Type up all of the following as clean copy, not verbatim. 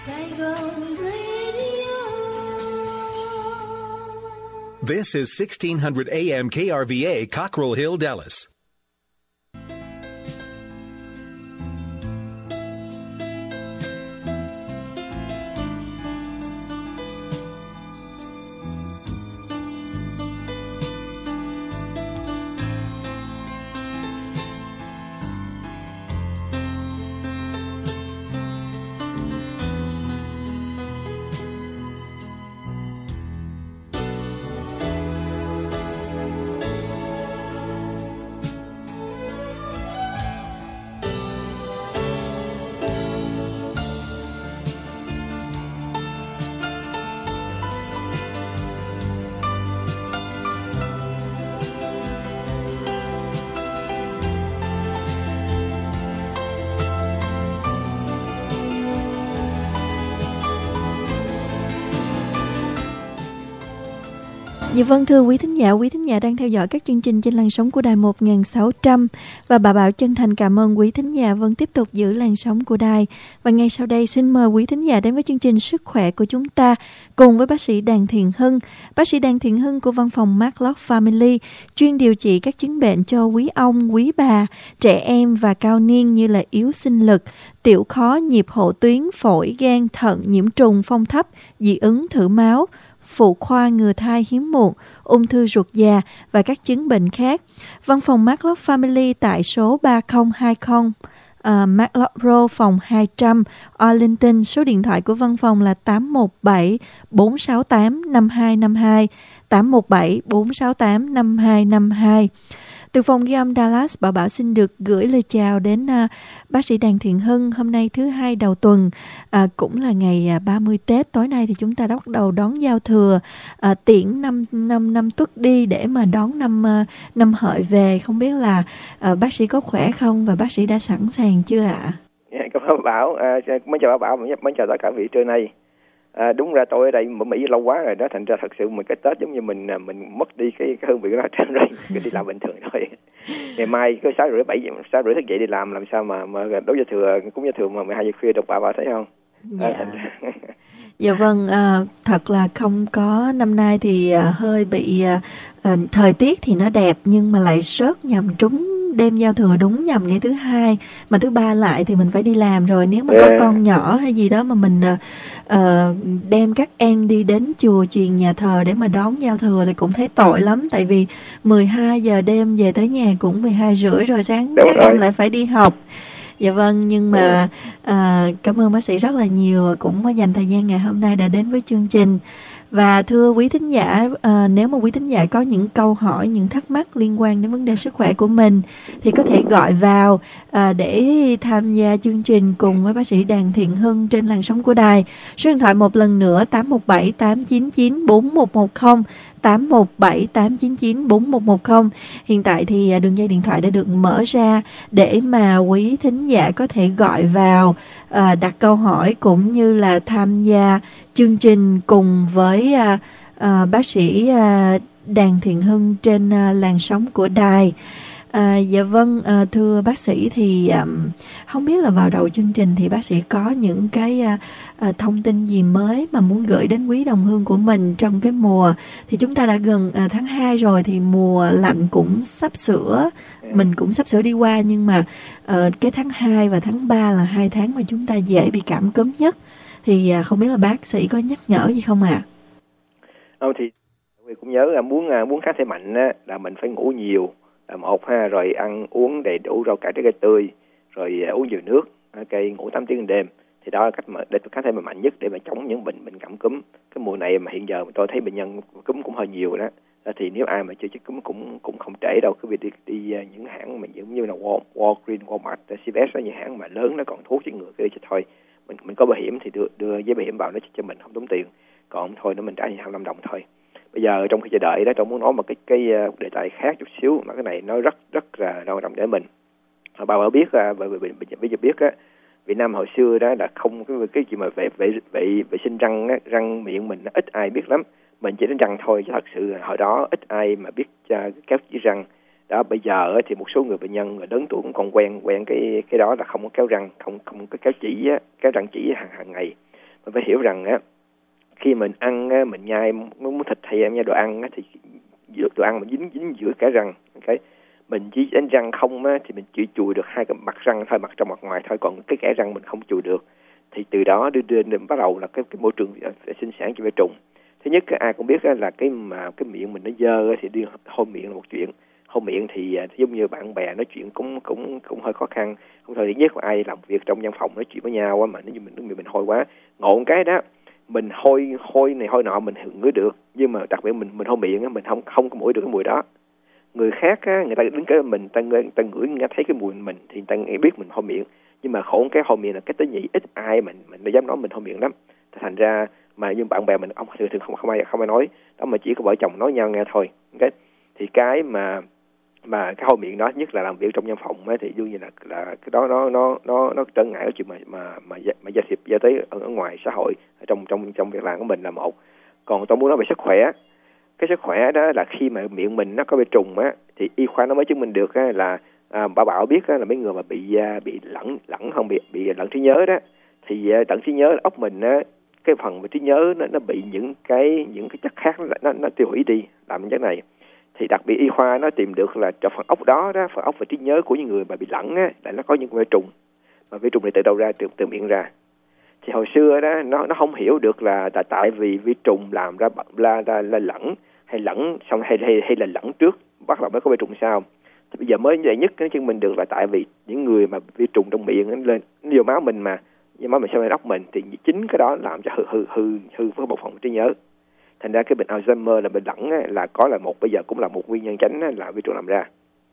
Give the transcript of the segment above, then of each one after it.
Saigon Radio. This is 1600 AM KRVA, Cockrell Hill, Dallas. Dạ vâng, thưa quý thính giả đang theo dõi các chương trình trên làn sóng của đài 1600 và bà Bảo chân thành cảm ơn quý thính giả vẫn tiếp tục giữ làn sóng của đài. Và ngay sau đây xin mời quý thính giả đến với chương trình Sức khỏe của chúng ta cùng với bác sĩ Đàn Thiện Hưng. Bác sĩ Đàn Thiện Hưng của văn phòng Marklock Family chuyên điều trị các chứng bệnh cho quý ông, quý bà, trẻ em và cao niên như là yếu sinh lực, tiểu khó, nhịp hộ tuyến, phổi, gan, thận, nhiễm trùng, phong thấp, dị ứng, thử máu, phụ khoa, ngừa thai, hiếm muộn, ung thư ruột già và các chứng bệnh khác. Văn phòng Marklock Family tại số 3020 Marklock Road, phòng 200, Arlington. Số điện thoại của văn phòng là 817 468 5252, 817 468 5252. Từ phòng ghi âm Dallas, Bảo xin được gửi lời chào đến bác sĩ Đàn Thiện Hưng. Hôm nay thứ hai đầu tuần, cũng là ngày 30 Tết. Tối nay thì chúng ta đã bắt đầu đón giao thừa, tiễn năm Tuất đi để mà đón năm Hợi về. Không biết là bác sĩ có khỏe không và bác sĩ đã sẵn sàng chưa ạ? Cảm ơn Bảo. Mới chào Bảo, mới chào tất cả vị trưa nay. Đúng ra tôi ở đây ở Mỹ lâu quá rồi đó, thành ra thật sự mình cái Tết giống như mình mất đi cái hương vị đó trên rồi, cứ đi làm bình thường thôi. Ngày mai cứ 6:30 thức dậy đi làm sao mà đón giao thừa, cúng giao thừa mà 12 giờ khuya được bà thấy không? Dạ. Dạ vâng, thật là không có, năm nay thì hơi bị thời tiết thì nó đẹp nhưng mà lại rớt nhầm trúng đêm giao thừa đúng nhầm ngày thứ hai, mà thứ ba lại thì mình phải đi làm rồi. Nếu mà có con nhỏ hay gì đó mà mình đem các em đi đến chùa chiền nhà thờ để mà đón giao thừa thì cũng thấy tội lắm, tại vì 12 giờ đêm về tới nhà cũng 12:30 rồi, sáng các em lại phải đi học. Dạ vâng, nhưng mà cảm ơn bác sĩ rất là nhiều cũng dành thời gian ngày hôm nay đã đến với chương trình. Và thưa quý thính giả, nếu mà quý thính giả có những câu hỏi, những thắc mắc liên quan đến vấn đề sức khỏe của mình thì có thể gọi vào để tham gia chương trình cùng với bác sĩ Đàn Thiện Hưng trên làn sóng của đài. Số điện thoại một lần nữa 817 899 4110, 817 899 4110. Hiện tại thì đường dây điện thoại đã được mở ra để mà quý thính giả có thể gọi vào đặt câu hỏi cũng như là tham gia chương trình cùng với bác sĩ Đàn Thiện Hưng trên làn sóng của đài. Dạ vâng, thưa bác sĩ thì không biết là vào đầu chương trình thì bác sĩ có những cái thông tin gì mới mà muốn gửi đến quý đồng hương của mình trong cái mùa, thì chúng ta đã gần tháng 2 rồi thì mùa lạnh cũng sắp sửa, mình cũng sắp sửa đi qua, nhưng mà cái tháng 2 và tháng 3 là 2 tháng mà chúng ta dễ bị cảm cúm nhất, thì không biết là bác sĩ có nhắc nhở gì không ạ? Thì cũng nhớ là muốn kháng thể mạnh á, là mình phải ngủ nhiều là một ha, rồi ăn uống đầy đủ rau cải trái cây tươi, rồi uống nhiều nước, cây ngủ 8 tiếng đêm, thì đó là cách mà để kháng thể mạnh nhất để mà chống những bệnh cảm cúm. Cái mùa này mà hiện giờ tôi thấy bệnh nhân cúm cũng hơi nhiều đó, thì nếu ai mà chưa chích cúm cũng không trễ đâu, cứ việc đi những hãng mà giống như là Walgreens, Walmart, CVS, những hãng mà lớn nó còn thuốc chữa ngừa cái đi thôi. Mình có bảo hiểm thì đưa giấy bảo hiểm vào nó cho mình không tốn tiền, còn thôi nó mình trả 25 đồng thôi. Bây giờ trong khi chờ đợi đó, tôi muốn nói một cái đề tài khác chút xíu, mà cái này nó rất là quan trọng để mình. Bà biết bây giờ biết á, Việt Nam hồi xưa đó là không cái gì mà vệ sinh răng miệng mình ít ai biết lắm, mình chỉ đánh răng thôi, chứ thật sự hồi đó ít ai mà biết kéo chỉ răng. Đó, bây giờ thì một số người bệnh nhân người lớn tuổi cũng còn quen cái đó là không có kéo răng, không có kéo răng chỉ hàng ngày. Mình phải hiểu rằng á, khi mình ăn á, mình nhai muốn thịt hay em nhai đồ ăn á, thì đồ ăn mình dính giữa cả răng. Okay? Mình chỉ đánh răng không á, thì mình chỉ chùi được hai cái mặt răng thôi, mặt trong mặt ngoài thôi, còn cái kẽ răng mình không chùi được. Thì từ đó đưa bắt đầu là cái môi trường sinh sản cho vi trùng. Thứ nhất ai cũng biết là cái miệng mình nó dơ thì đi hôi miệng là một chuyện. Hôi miệng thì giống như bạn bè nói chuyện cũng hơi khó khăn. Không thời nhất là ai làm việc trong văn phòng nói chuyện với nhau á, mà nếu như mình hôi quá, ngộ cái đó mình hôi này hôi nọ mình ngửi được, nhưng mà đặc biệt mình hôi miệng á, mình không có ngửi được cái mùi đó. Người khác á, người ta đứng kế mình, ta ngửi nghe thấy cái mùi mình thì ta nghĩ biết mình hôi miệng, nhưng mà khổ cái hôi miệng là cái tế nhị, ít ai mình dám nói mình hôi miệng lắm. Thành ra mà như bạn bè mình ông thường không ai nói đó, mà chỉ có vợ chồng nói nhau nghe thôi. Okay? Thì cái mà cái hôi miệng đó nhất là làm việc trong văn phòng ấy, thì đương nhiên là cái đó nó trở ngại ở chuyện mà giao tế ở ngoài xã hội, trong việc làm của mình là một. Còn tôi muốn nói về sức khỏe. Cái sức khỏe đó là khi mà miệng mình nó có vi trùng á, thì y khoa nó mới chứng minh được á, là bà bảo biết á, là mấy người mà bị lẫn không bị lẫn trí nhớ đó, thì lẫn trí nhớ óc mình á, cái phần về trí nhớ nó bị những cái chất khác nó tiêu hủy đi, làm cái này. Thì đặc biệt y khoa nó tìm được là trong phần óc đó, phần óc và trí nhớ của những người mà bị lẫn á, là nó có những vi trùng, mà vi trùng này từ đâu ra? Từ miệng ra. Thì hồi xưa đó nó không hiểu được là tại vì vi trùng làm ra là lẫn hay lẫn xong hay là lẫn trước bắt đầu mới có vi trùng sau. Thì bây giờ mới giải nhất cái chứng minh được là tại vì những người mà vi trùng trong miệng nó lên nó vô máu mình, mà vô máu mình sau này óc mình, thì chính cái đó làm cho hư với bộ phận trí nhớ. Thành ra cái bệnh Alzheimer là bệnh lẫn là bây giờ cũng là một nguyên nhân chính là vi trùng làm ra.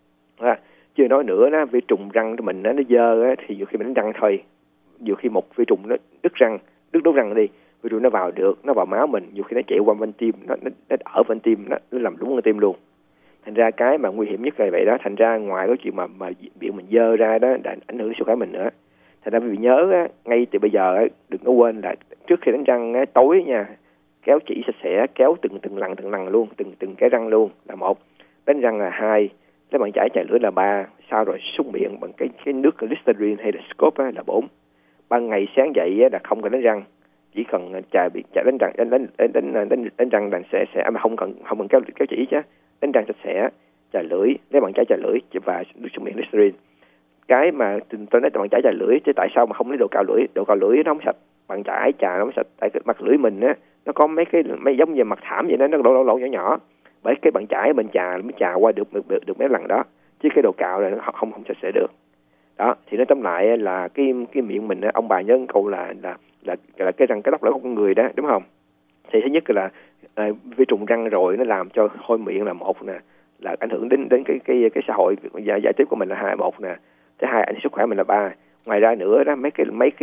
Chưa nói nữa đó, vi trùng răng của mình nó dơ thì nhiều khi mình đánh răng thôi, nhiều khi một vi trùng nó đứt đốt răng đi, vi trùng nó vào máu mình, nhiều khi nó chạy qua van tim, nó ở van tim, nó làm đúng van tim luôn. Thành ra cái mà nguy hiểm nhất là vậy đó. Thành ra ngoài cái chuyện mà miệng mình dơ ra đó đã ảnh hưởng đến sức khỏe mình nữa. Thành ra vì nhớ á, ngay từ bây giờ á, đừng có quên là trước khi đánh răng á, tối nha, kéo chỉ sạch sẽ, kéo từng lần luôn, từng cái răng luôn là một, đánh răng là hai, lấy bàn chải chà lưỡi là ba, sau rồi súc miệng bằng cái nước Listerine hay là Scott là 4. Ban ngày sáng dậy là không cần đánh răng, chỉ cần chà đánh răng đánh răng là sẽ mà không cần kéo chỉ chứ, đánh răng sạch sẽ, chà lưỡi, lấy bàn chải chà lưỡi và nước súc miệng Listerine. Cái mà tôi nói bàn chải chà lưỡi chứ tại sao mà không lấy đồ cạo lưỡi nó không sạch, bàn chải chà nó không sạch, tại cái mặt lưỡi mình á nó có mấy giống như mặt thảm vậy đó, nó lỗ nhỏ, bởi cái bàn chải mình chà mới chà qua được mấy lần đó, chứ cái đồ cạo là nó không sạch sẽ được. Đó thì nói tóm lại là cái miệng mình, ông bà nhớ câu là cái răng cái tóc lỗ của con người đó, đúng không? Thì thứ nhất là vi trùng răng rồi nó làm cho hôi miệng là một nè, là ảnh hưởng đến cái xã hội giải tiếp của mình là một nè. Thứ hai ảnh hưởng sức khỏe mình là 3. Ngoài ra nữa đó, mấy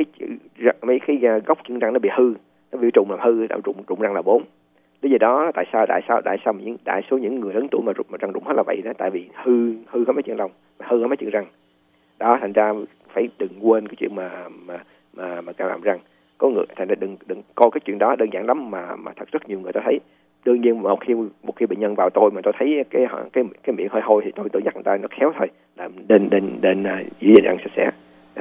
cái gốc chân răng nó bị hư, nó bị trùng làm hư, trùng răng là 4. Lý do đó tại sao đại số những người lớn tuổi mà răng rụng hết là vậy đó, tại vì hư hết mấy chân lông, hư hết mấy chân răng. Đó, thành ra phải đừng quên cái chuyện mà cạo làm răng. Có người thành ra đừng coi cái chuyện đó đơn giản lắm, mà thật rất nhiều người ta thấy. Đương nhiên một khi bệnh nhân vào tôi mà tôi thấy cái miệng hơi hôi thì tôi nhắc người ta nó khéo thôi, là nên giữ gìn răng sạch sẽ.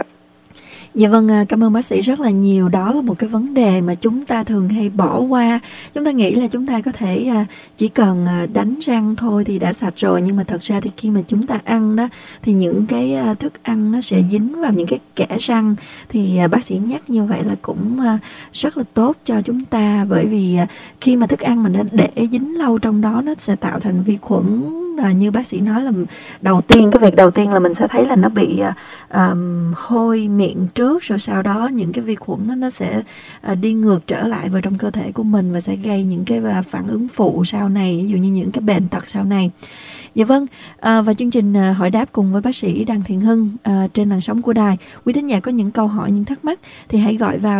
Dạ vâng, cảm ơn bác sĩ rất là nhiều. Đó là một cái vấn đề mà chúng ta thường hay bỏ qua. Chúng ta nghĩ là chúng ta có thể chỉ cần đánh răng thôi thì đã sạch rồi. Nhưng mà thật ra thì khi mà chúng ta ăn đó, thì những cái thức ăn nó sẽ dính vào những cái kẽ răng. Thì bác sĩ nhắc như vậy là cũng rất là tốt cho chúng ta. Bởi vì khi mà thức ăn mình nó để dính lâu trong đó, nó sẽ tạo thành vi khuẩn. Như bác sĩ nói là cái việc đầu tiên là mình sẽ thấy là nó bị hôi miệng trước, rồi sau đó những cái vi khuẩn nó sẽ đi ngược trở lại vào trong cơ thể của mình và sẽ gây những cái phản ứng phụ sau này, ví dụ như những cái bệnh tật sau này. Dạ vâng, và chương trình hỏi đáp cùng với bác sĩ Đặng Thiện Hưng trên làn sóng của đài. Quý thính giả có những câu hỏi, những thắc mắc thì hãy gọi vào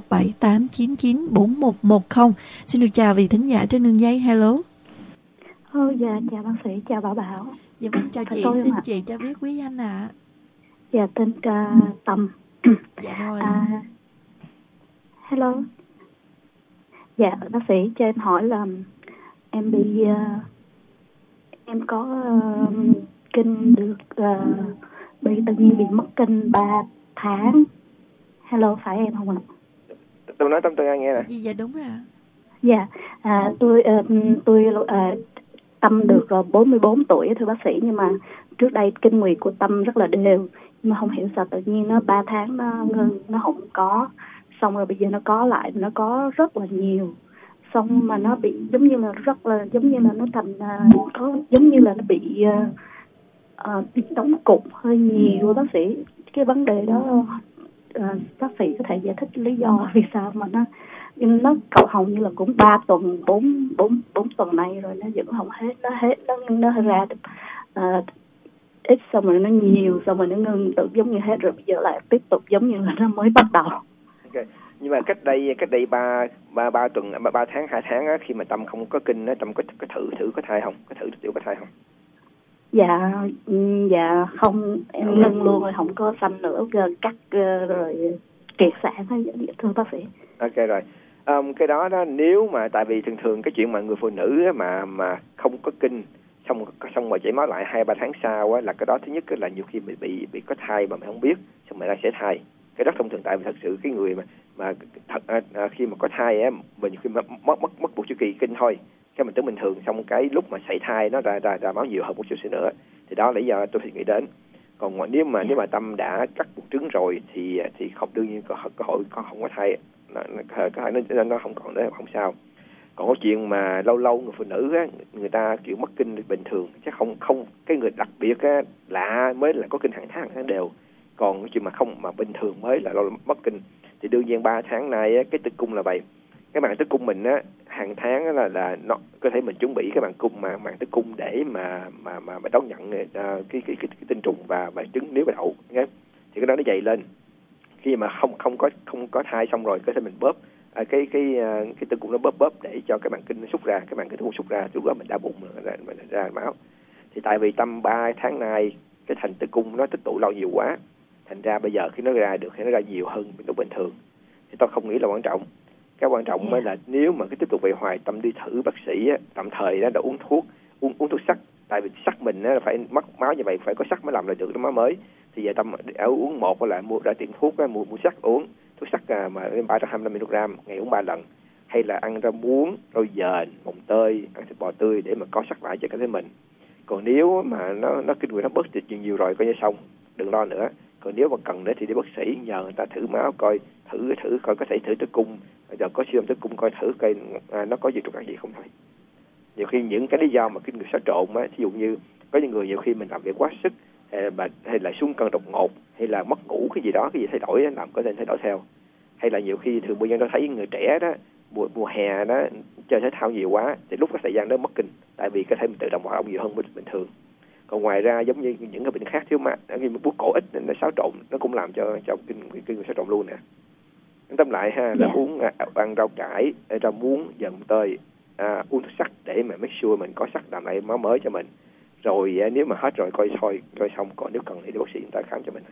8178994110. Xin được chào vị thính giả trên đường dây. Hello. Dạ, chào bác sĩ, chào Bảo. Dạ vâng, chào chị, xin chị cho biết quý danh ạ. Dạ, tên Tâm. Dạ rồi. Hello. Dạ, bác sĩ cho em hỏi là em em có kinh được tự nhiên bị mất kinh 3 tháng. Hello, phải em không ạ? Tôi nói Tâm tôi nghe nè. Dạ đúng rồi. Dạ, tôi Tâm được 44 tuổi thưa bác sĩ, nhưng mà trước đây kinh nguyệt của Tâm rất là đều, nhưng mà không hiểu sao tự nhiên nó 3 tháng nó ngưng, nó không có, xong rồi bây giờ nó có lại, nó có rất là nhiều, xong mà nó bị giống như là nó thành có giống như là nó bị đóng cục hơi nhiều bác sĩ. Cái vấn đề đó bác sĩ có thể giải thích lý do vì sao mà nó cậu hầu như là cũng 3 tuần 4 tuần nay rồi nó vẫn không hết, nó ra ít, xong rồi nó nhiều, xong rồi nó ngưng tự giống như hết rồi bây giờ lại tiếp tục giống như là nó mới bắt đầu. Okay. Nhưng mà cách đây 3 tuần 3 tháng 2 tháng á, khi mà Tâm không có kinh á, Tâm có thử có thai không? Có thử tiểu có thai không? Dạ không, em ngưng luôn rồi, không có sanh nữa, cắt rồi kiệt sản hết, thưa bác sĩ. Ok rồi. Cái đó nếu mà tại vì thường cái chuyện mà người phụ nữ mà không có kinh xong rồi chảy máu lại 2-3 tháng sau á, là cái đó thứ nhất là nhiều khi mình bị có thai mà mình không biết, xong rồi lại sẽ thai. Cái đó thông thường, tại vì thật sự cái người mà khi mà có thai á, mình nhiều khi mất một chu kỳ kinh thôi, cái mình tưởng bình thường, xong cái lúc mà sảy thai nó ra máu nhiều hơn một chút xíu nữa, thì đó là lý do tôi nghĩ đến. Còn nếu mà Tâm đã cắt buồng trứng rồi thì không, đương nhiên cơ hội không có thai, nó không còn nữa, không sao. Còn cái chuyện mà lâu người phụ nữ á, người ta kiểu mất kinh bình thường, chứ không cái người đặc biệt á, lạ mới là có kinh hàng tháng đều. Còn cái chuyện mà không mà bình thường mới là mất kinh, thì đương nhiên 3 tháng nay á, cái tử cung là vậy. Cái màng tử cung mình á, hàng tháng á là nó có thể mình chuẩn bị cái màng tử cung để mà đón nhận cái tinh trùng và trứng nếu mà đậu, nghe. Thì cái đó nó dày lên. Khi mà không có thai xong rồi, có thể mình bóp cái tử cung nó bóp để cho cái màng kinh nó xúc ra, cái màng kinh tử cung xúc ra, lúc đó mình đau bụng mình ra máu. Thì tại vì Tâm 3 tháng nay cái thành tử cung nó tích tụ lâu nhiều quá, thành ra bây giờ khi nó ra được thì nó ra nhiều hơn lúc bình thường. Thì tôi không nghĩ là quan trọng. Cái quan trọng mới là nếu mà cái tiếp tục vậy hoài, Tâm đi thử bác sĩ á, tạm thời đó đã uống thuốc sắt, tại vì sắt mình á phải mất máu như vậy, phải có sắt mới làm lại được cái máu mới. Thì giờ Tâm ở uống một là mua ra tiệm thuốc á, mua sắt uống thuốc sắt mà 325 mg ngày uống 3 lần, hay là ăn rau muống, rau dền, mồng tơi, ăn thịt bò tươi để mà có sắt lại cho cơ thể mình. Còn nếu mà nó kinh nguyệt nó bớt được nhiều rồi coi như xong, đừng lo nữa. Còn nếu mà cần nữa thì đi bác sĩ nhờ người ta thử máu coi, thử coi có thể thử tử cung, giờ có siêu âm tử cung coi thử coi nó có gì trục trặc gì không thôi. Nhiều khi những cái lý do mà kinh nguyệt xáo trộn á, ví dụ như có những người nhiều khi mình làm việc quá sức, hay là xuống cân đột ngột, hay là mất ngủ cái gì đó, cái gì thay đổi làm có thể thay đổi theo. Hay là nhiều khi thường bệnh nhân nó thấy người trẻ đó mùa hè đó chơi thể thao nhiều quá, thì lúc có thời gian đó mất kinh, tại vì có thể mình tự động hoạt động nhiều hơn bình thường. Còn ngoài ra giống như những cái bệnh khác thiếu máu, khi mà bút cổ ít nó xáo trộn, nó cũng làm cho kinh nguyệt xáo trộn luôn nè. Tóm lại ha, là ăn rau cải, rau muống, dần tơi, uống thuốc sắt để mà make sure mình có sắt làm lại máu mới cho mình. Rồi nếu mà hết rồi coi xong, còn nếu cần thì bác sĩ người ta khám cho mình.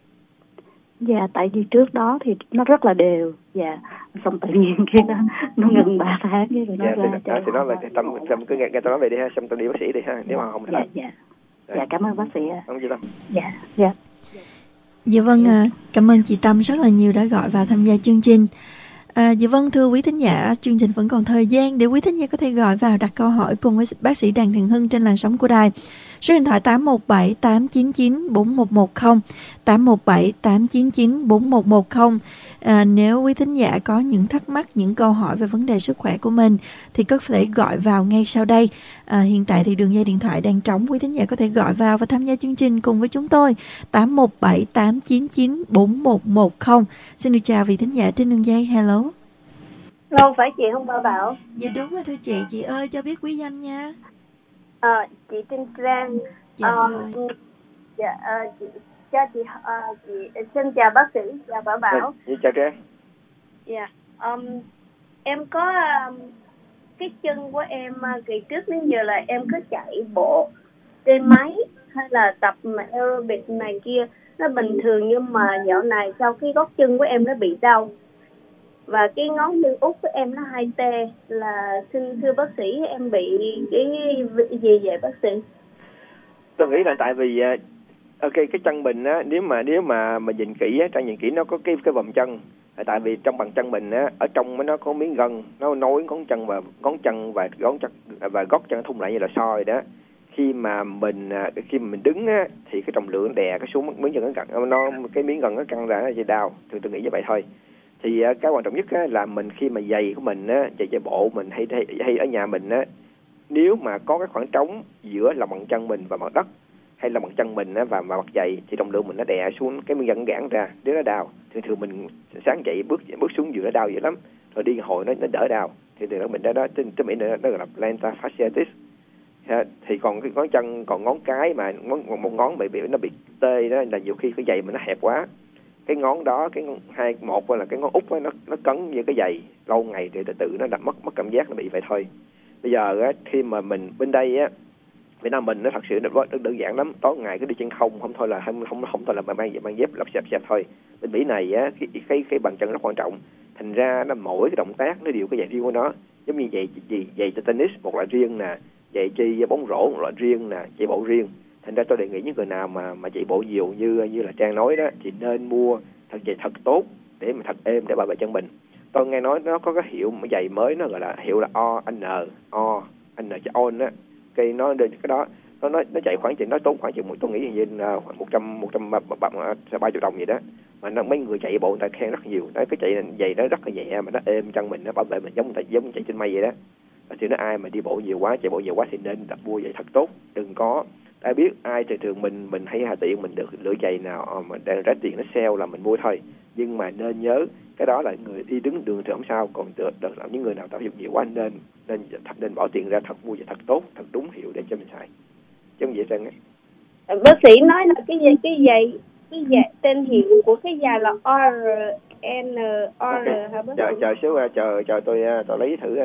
Dạ, tại vì trước đó thì nó rất là đều, dạ, xong tự nhiên khi nó ngừng 3 tháng cái rồi nó ra. Thì nó là Tâm cứ nghe tôi nói về đi ha, xong tôi đi bác sĩ đi ha, nếu mà không được. Dạ, cảm ơn bác sĩ ạ. Không gì đâu. Dạ. Dạ vâng, cảm ơn chị Tâm rất là nhiều đã gọi vào tham gia chương trình. Dạ vâng, thưa quý thính giả, chương trình vẫn còn thời gian để quý thính giả có thể gọi vào đặt câu hỏi cùng với bác sĩ Đặng Thiện Hưng trên làn sóng của đài. Số điện thoại 817 899 4110, 817 899 4110. Nếu quý thính giả có những thắc mắc, những câu hỏi về vấn đề sức khỏe của mình thì có thể gọi vào ngay sau đây. Hiện tại thì đường dây điện thoại đang trống, quý thính giả có thể gọi vào và tham gia chương trình cùng với chúng tôi. 817 899 4110. Xin được chào vị thính giả trên đường dây. Hello. Hello, phải chị không Bảo? Dạ đúng rồi thưa chị ơi, cho biết quý danh nha. Chị Trinh Trang. Dạ rồi. Chị xin chào bác sĩ, chào Bảo. Chào Trang. Dạ. Em có cái chân của em kỳ trước đến giờ là em cứ chạy bộ trên máy hay là tập aerobic này kia nó bình thường, nhưng mà dạo này sau cái gót chân của em nó bị đau và cái ngón chân út của em nó hay tê, là xin thưa bác sĩ em bị cái gì vậy bác sĩ? Tôi nghĩ là tại vì cái chân mình á, nếu mà mình nhìn kỹ á, Trang nhìn kỹ nó có cái vòng chân, Tại vì trong bàn chân mình á, ở trong nó có miếng gân, nó nối ngón chân và gót chân thun lại như là soi đó. Khi mà mình đứng á, thì cái trọng lượng đè cái xuống miếng chân cái miếng gân nó căng ra nó dễ đau. Tôi nghĩ như vậy thôi. Thì cái quan trọng nhất á, là mình khi mà giày của mình á, giày bộ mình hay ở nhà mình á, nếu mà có cái khoảng trống giữa lòng bàn chân mình và mặt đất, hay là bàn chân mình á, và mặt giày, thì trọng lượng mình nó đè xuống cái miếng gân giãn ra, nếu nó đau. Thường mình sáng dậy bước xuống giường nó đau dữ lắm, rồi đi hồi nó đỡ đau. Thì thường mình đó tên mỹ nó gọi là plantar fasciitis. Thì còn cái ngón chân, còn ngón cái mà một ngón bị nó bị tê đó, là nhiều khi cái giày mình nó hẹp quá, cái ngón đó, một là cái ngón út đó, nó cấn như cái giày lâu ngày thì từ từ nó mất cảm giác, nó bị vậy thôi. Bây giờ á, khi mà mình bên đây á, Việt Nam mình nó thật sự đơn giản lắm, tối ngày cứ đi chân không thôi là không thôi là mang dép lặp xẹp thôi. Bên Mỹ này á, cái bàn chân rất quan trọng, thành ra nó mỗi cái động tác nó đều có giày riêng của nó, giống như giày cho tennis một loại riêng nè, giày chơi bóng rổ một loại riêng nè, chạy bộ riêng. Thành ra tôi đề nghị những người nào mà chạy bộ nhiều như là Trang nói đó, thì nên mua giày thật tốt để mà thật êm để bảo vệ chân mình. Tôi nghe nói nó có cái hiệu giày mới, nó gọi là hiệu là ON cho on á. Cái nó cái đó nó chạy khoảng chừng, nó tốn khoảng chừng tôi nghĩ như khoảng 130 đồng gì đó, mà mấy người chạy bộ người ta khen rất nhiều. Cái giày nó rất là nhẹ mà nó êm chân mình, nó bảo vệ mình giống chạy trên mây vậy đó. Thì nó ai mà đi bộ nhiều quá, chạy bộ nhiều quá thì nên đặt mua giày thật tốt, đừng có ai biết ai thường mình hay hà tiện mình được lựa giày nào mà đang rẻ tiền nó sale là mình mua thôi. Nhưng mà nên nhớ cái đó là người đi đứng đường thì không sao, còn những người nào tập dục nhiều quá nên bỏ tiền ra thật, mua giày thật tốt, thật đúng hiệu để cho mình xài, chứ không dễ trơn á. Bác sĩ nói là cái giày tên hiệu của cái giày là RN hả bác sĩ? Chờ xíu, chờ tôi lấy thử.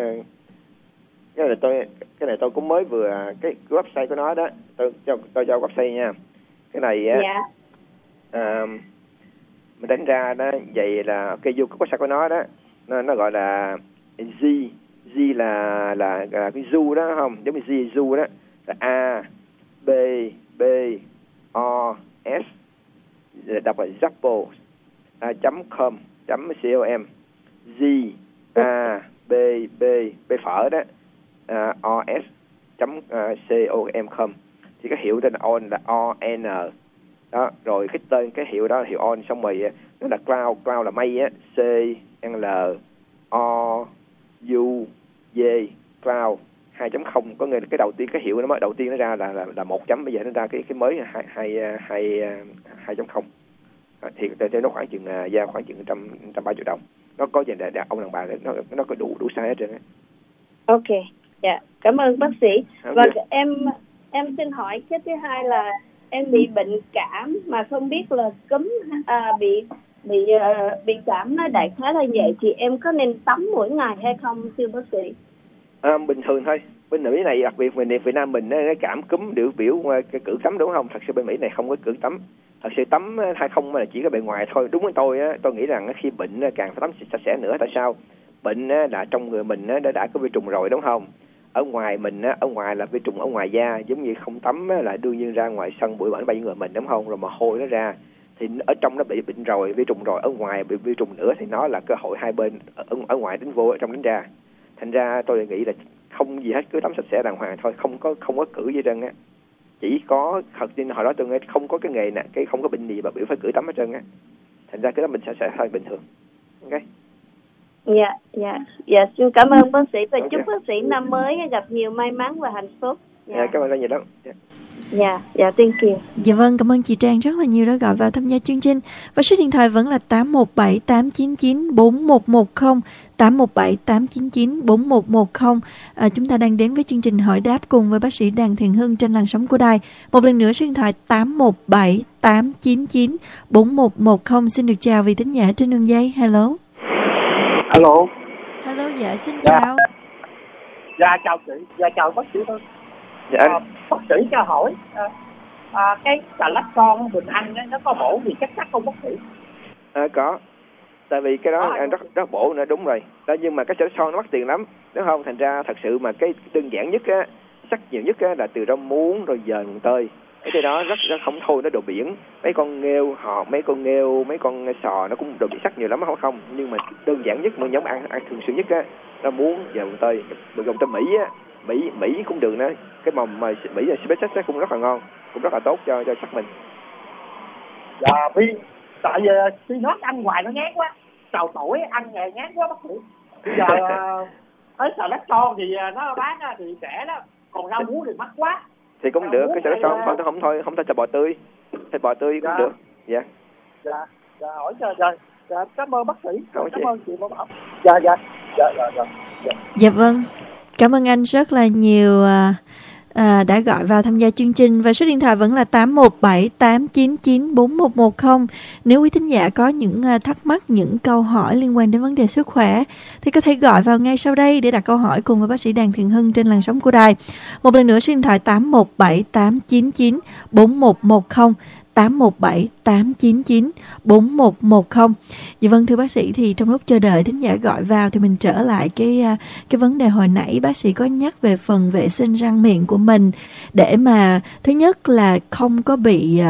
Cái này tôi cũng mới vừa cái website của nó đó, tôi cho website nha. Cái này á, mình đánh ra đó, vậy là cái vô cái website của nó đó, nó gọi là Z là cái zoo đó không, giống như Z zoo đó, là A B B O S, đọc là Zappos.com Z A B B B phở đó, os.com. Thì cái hiệu tên là on là ON đó, rồi cái tên cái hiệu đó là hiệu on, xong rồi nó là cloud là mây á, CLOUD cloud 2.0, có nghĩa là cái đầu tiên, cái hiệu nó mới đầu tiên nó ra là 1 chấm, bây giờ nó ra cái mới 2.0. Thì nó khoảng chừng ra khoảng chừng 130 đồng. Nó có dành để ông đàn bà, nó có đủ size hết trơn á. Ok, dạ, cảm ơn bác sĩ. Và em xin hỏi cái thứ hai là em bị bệnh cảm mà không biết là cúm bị cảm nó đại khái là vậy, thì em có nên tắm mỗi ngày hay không thưa bác sĩ? Bình thường thôi. Bên Mỹ này, đặc biệt Việt Nam mình cái cảm cúm được biểu cái cử tắm đúng không? Thật sự bên Mỹ này không có cử tắm. Thật sự tắm hay không là chỉ có bề ngoài thôi. Đúng với tôi nghĩ rằng khi bệnh càng phải tắm sạch sẽ nữa. Tại sao? Bệnh là trong người mình đã có vi trùng rồi đúng không? Ở ngoài mình ở ngoài là vi trùng ở ngoài da, giống như không tắm là đương nhiên ra ngoài sân bụi bẩn bay người mình đúng không? Rồi mà hôi nó ra thì ở trong nó bị bệnh rồi, vi trùng rồi, ở ngoài bị vi trùng nữa thì nó là cơ hội hai bên, ở ngoài đánh vô, ở trong đánh ra. Thành ra tôi nghĩ là không gì hết, cứ tắm sạch sẽ đàng hoàng thôi, không có cử gì trơn á. Chỉ có thật trên hồi đó tôi nghe không có cái nghề nè, cái không có bệnh gì mà biểu phải cử tắm hết trơn á. Thành ra cái đó mình sẽ thôi bình thường. Ok. Dạ, xin cảm ơn bác sĩ và chúc bác sĩ năm mới gặp nhiều may mắn và hạnh phúc. Cảm ơn rất nhiều lắm. Dạ, thank you. Dạ vâng, cảm ơn chị Trang rất là nhiều đã gọi vào tham gia chương trình. Và số điện thoại vẫn là 817 899 4110, 817 899 4110. Chúng ta đang đến với chương trình hỏi đáp cùng với bác sĩ Đặng Thiện Hưng trên làn sóng của đài. Một lần nữa số điện thoại 817 899 4110. Xin được chào vị thính giả trên đường dây. Hello. Hello, dạ, xin chào. Dạ, chào chị. Dạ, chào bác sĩ thôi. Dạ. Bác sĩ cho hỏi cái xà lách con mình ăn nó có bổ gì chất không bác sĩ? Có. Tại vì cái đó rất bổ nữa, đúng rồi. Đó, nhưng mà cái xà lách son nó mắc tiền lắm, đúng không? Thành ra thật sự mà cái đơn giản nhất á, sắc nhiều nhất á, là từ rau muống rồi dền tơi. Cái đó rất không thôi, nó đồ biển, mấy con nghêu, mấy con sò nó cũng đồ bị sắc nhiều lắm không, nhưng mà đơn giản nhất mà nhóm ăn thường xuyên nhất á, nó muốn giờ mình tới Mỹ á, Mỹ cũng được nữa, cái mầm mà Mỹ là SpaceX cũng rất là ngon, cũng rất là tốt cho sắc mình. Dạ, tại vì nó ăn hoài nó ngán quá, trầu tuổi ăn nghề ngán quá bác sĩ. Bây giờ ở xà lách son thì nó bán thì rẻ đó, còn rau muống thì mắc quá. Thì cũng được, cái xà lách son không thôi thịt bò tươi cũng được. Dạ. Hỏi dạ, cảm ơn bác sĩ. Cảm ơn chị Bảo Bảo. Dạ. Dạ vâng, cảm ơn anh rất là nhiều đã gọi vào tham gia chương trình, và số điện thoại vẫn là 817-899-4110. Nếu quý thính giả có những thắc mắc, những câu hỏi liên quan đến vấn đề sức khỏe thì có thể gọi vào ngay sau đây để đặt câu hỏi cùng với bác sĩ Đàm Thiện Hưng trên làn sóng của đài. Một lần nữa, số điện thoại 817-899-4110, 817-899-4110. Dạ vâng, thưa bác sĩ, thì trong lúc chờ đợi thính giả gọi vào thì mình trở lại cái vấn đề hồi nãy bác sĩ có nhắc về phần vệ sinh răng miệng của mình, để mà thứ nhất là không có bị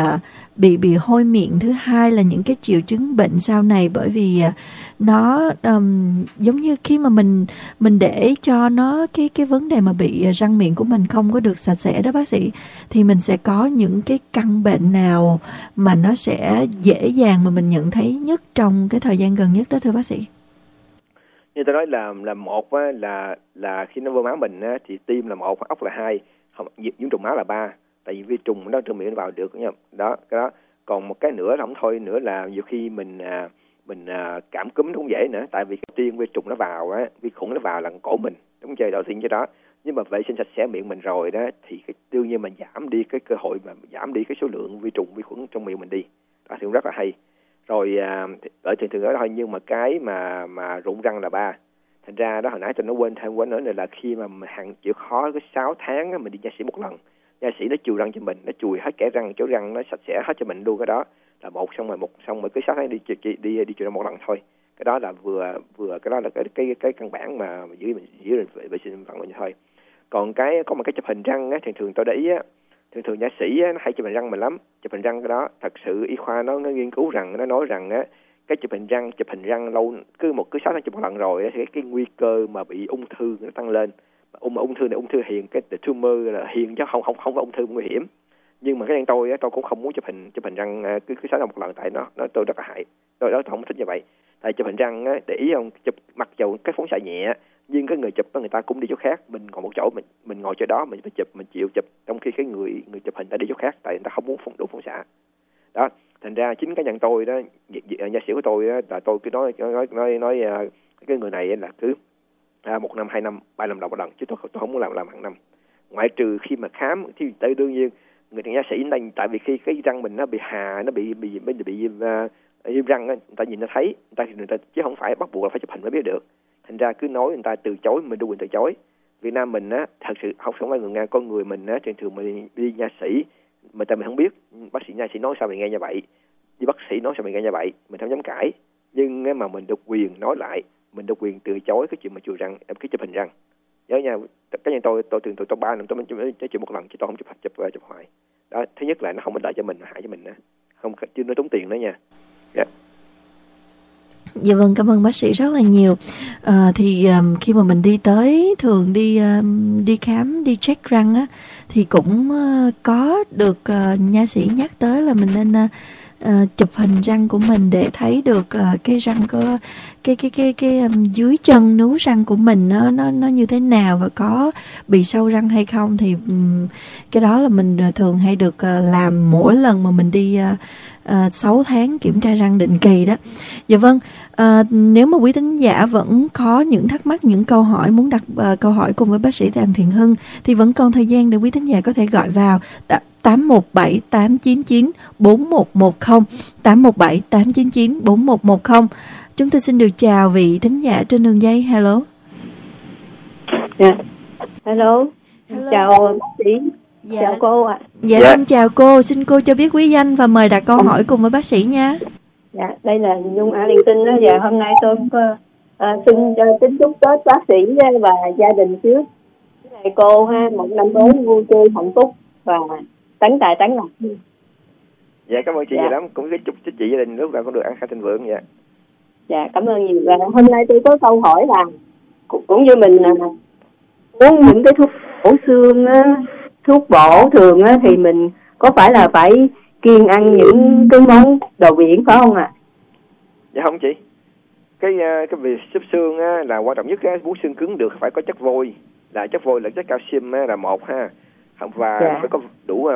hôi miệng, thứ hai là những cái triệu chứng bệnh sau này, bởi vì nó giống như khi mà mình để cho nó cái vấn đề mà bị răng miệng của mình không có được sạch sẽ đó bác sĩ, thì mình sẽ có những cái căn bệnh nào mà nó sẽ dễ dàng mà mình nhận thấy nhất trong cái thời gian gần nhất đó thưa bác sĩ? Như tôi nói là một á, là khi nó vô máu mình á, thì tim là 1, ốc là 2, nhiễm trùng máu là 3, tại vì vi trùng nó trong miệng nó vào được nha. Đó, cái đó. Còn một cái nữa là không thôi nữa là nhiều khi mình cảm cúm cũng dễ nữa, tại vì cái tiên vi trùng nó vào á, vi khuẩn nó vào là cổ mình, đúng chơi đầu tiên cho đó. Nhưng mà vệ sinh sạch sẽ miệng mình rồi đó thì đương nhiên mình giảm đi cái cơ hội, mà giảm đi cái số lượng vi trùng vi khuẩn trong miệng mình đi. Đó thì cũng rất là hay. Rồi ở thường đó thôi, nhưng mà cái mà rụng răng là 3. Thành ra đó hồi nãy tôi nói quên nữa là khi mà hàng chịu khó cái 6 tháng á, mình đi nha sĩ một lần. Nha sĩ nó chùi răng cho mình, nó chùi hết kẽ răng, chỗ răng nó sạch sẽ hết cho mình luôn. Cái đó là xong rồi cứ 6 tháng đi chùi răng một lần thôi. Cái đó là vừa cái đó là cái căn bản mà giữ vệ sinh răng mình thôi. Còn có một cái chụp hình răng á, thường tôi để ý á, thường nha sĩ á, nó hay chụp hình răng mình lắm. Chụp hình răng cái đó thật sự y khoa nó nghiên cứu rằng, nó nói rằng á, cái chụp hình răng lâu cứ 6 tháng chụp một lần rồi thì cái nguy cơ mà bị ung thư nó tăng lên. Ung thư này ung thư hiền, cái tumor là hiền chứ không phải ung thư nguy hiểm. Nhưng mà cái tôi cũng không muốn chụp hình răng cứ 6 tháng một lần, tại nó tôi rất là hại. Tôi không thích như vậy. Tại chụp hình răng á, để ý không, chụp mặc dù cái phóng xạ nhẹ, nhưng cái người chụp người ta cũng đi chỗ khác, mình ngồi một chỗ, mình ngồi chỗ đó mình phải chụp, mình chịu chụp, trong khi cái người chụp hình ta đi chỗ khác, tại người ta không muốn đủ phóng xạ. Đó, thành ra chính cá nhân tôi đó, nha sĩ của tôi đó, là tôi cứ nói cái người này là cứ 1 năm 2 năm 3 năm một lần, chứ tôi không muốn làm hàng năm, ngoại trừ khi mà khám thì đương nhiên người nha sĩ này, tại vì khi cái răng mình nó bị viêm răng á, người ta nhìn nó thấy, người ta chứ không phải bắt buộc là phải chụp hình mới biết được. Thành ra cứ nói người ta từ chối, mình đủ quyền từ chối. Việt Nam mình á, thật sự không phải người Nga, con người mình á, thường mình đi nha sĩ mà tại mình không biết, bác sĩ nha sĩ nói sao mình nghe như vậy, đi bác sĩ nói sao mình nghe như vậy, mình không dám cãi, nhưng mà mình được quyền nói lại, mình được quyền từ chối cái chuyện mà chùi răng, cái chụp hình răng. Nhớ nha, cái như tôi 3 năm tôi mới chụp một lần, chứ tôi không chụp hoài. Đó, thứ nhất là nó không có lợi cho mình, hại cho mình nữa, không chứ nó tốn tiền nữa nha. Yeah. Dạ vâng, cảm ơn bác sĩ rất là nhiều. Khi mà mình thường đi khám, đi check răng á, thì cũng có được nha sĩ nhắc tới là mình nên chụp hình răng của mình để thấy được cái răng có cái dưới chân nướu răng của mình nó như thế nào và có bị sâu răng hay không. Thì cái đó là mình thường hay được làm mỗi lần mà mình đi 6 tháng kiểm tra răng định kỳ đó. Dạ vâng, nếu mà quý thính giả vẫn có những thắc mắc, những câu hỏi muốn đặt câu hỏi cùng với bác sĩ Đàm Thiện Hưng thì vẫn còn thời gian để quý thính giả có thể gọi vào 817-899-4110, 817-899-4110. Chúng tôi xin được chào vị thính giả trên đường dây. Hello. Yeah. Hello. Chào bác sĩ. Dạ. Chào cô ạ. Dạ, xin chào cô. Xin cô cho biết quý danh và mời đặt câu hỏi cùng với bác sĩ nha. Dạ, đây là Nhung Argentina đó. Dạ, hôm nay tôi xin kính chúc Tết bác sĩ và gia đình trước. Này cô ha, một năm mới vui tươi hạnh phúc và tấn tài tấn lộc. Dạ cảm ơn chị nhiều lắm, cũng chúc chị gia đình lúc nào cũng được ăn khai thịnh vượng. Dạ. Dạ cảm ơn nhiều. Và hôm nay tôi có câu hỏi là cũng như mình uống những cái thuốc bổ xương á, thuốc bổ thường á, thì mình có phải là phải kiêng ăn những cái món đồ biển phải không ạ? Dạ không chị. Cái việc xếp xương á, là quan trọng nhất á, muốn xương cứng được phải có chất vôi, là chất vôi là chất calcium á, là 1 ha, và phải có đủ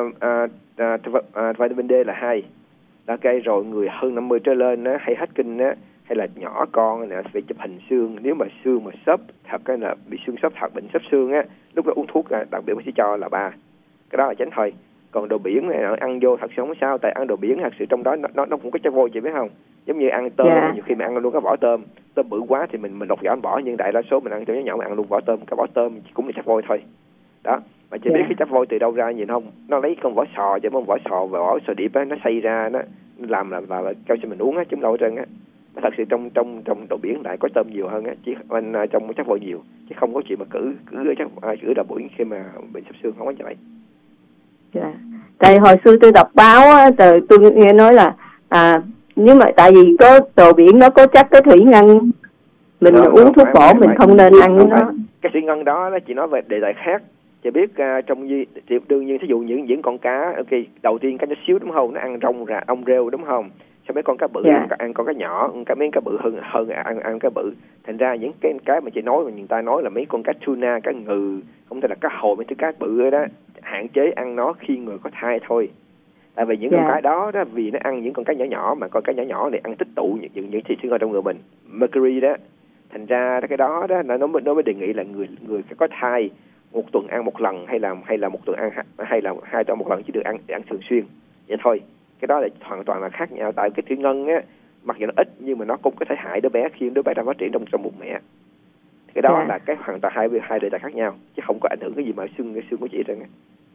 vitamin D là 2. Ok, rồi người hơn 50 trở lên á, hay hết kinh á, hay là nhỏ con nè, phải chụp hình xương. Nếu mà xương mà xấp thật á, là bị xương xấp thật, bệnh xấp xương á, lúc đó uống thuốc đặc biệt bác sĩ cho là 3. Cái đó là tránh thôi. Còn đồ biển này ăn vô thật sự không sao, tại ăn đồ biển thật sự trong đó nó cũng có chất vôi, chị biết không? Giống như ăn tôm, nhiều khi mình ăn luôn cái vỏ tôm bự quá thì mình lột vỏ bỏ, nhưng đại đa số mình ăn cho nhỏ mình ăn luôn vỏ tôm, cái vỏ tôm cũng là chất vôi thôi. Đó, mà chị biết cái chất vôi từ đâu ra nhìn không? Nó lấy con vỏ sò, chứ không vỏ sò điệp á, nó xay ra, nó làm là cao cho mình uống á, chứ không đâu hết trơn á. Thật sự trong đồ biển lại có tôm nhiều hơn á, chỉ trong chất vôi nhiều, chứ không có chuyện mà cử đồ biển khi mà bệnh xấp xương, không có như vậy. Dạ. Tại hồi xưa tôi đọc báo á, tôi nghe nói là nếu mà tại vì có đồ biển nó có chắc cái thủy ngân, mình uống thuốc bổ mình không nên ăn nó. Cái thủy ngân đó chị nói về đề tài khác. Chị biết đương nhiên thí dụ những con cá, ok, đầu tiên cá nó xíu đúng không, nó ăn ong rêu đúng không, sau mấy con cá bự ăn con cá nhỏ, mấy cá bự hơn ăn cá bự. Thành ra những cái mà chị nói, mà người ta nói là mấy con cá tuna, cá ngừ, không thể là cá hồi, mấy thứ cá bự đó, hạn chế ăn nó khi người có thai thôi. Tại vì những con cá đó vì nó ăn những con cá nhỏ mà con cá nhỏ này ăn tích tụ những thịt xương trong người mình, mercury đó. Thành ra cái đó nó mới đề nghị là người có thai 1 tuần ăn 1 lần, hay là 1 tuần ăn, hay là 2 tuần 1 lần, chỉ được ăn thường xuyên vậy thôi. Cái đó là hoàn toàn là khác nhau. Tại cái thủy ngân á, mặc dù nó ít nhưng mà nó cũng có thể hại đứa bé khi đứa bé đang phát triển trong bụng mẹ. Cái đó là cái hoàn toàn hai đề tài khác nhau, chứ không có ảnh hưởng cái gì mà xương của chị trên.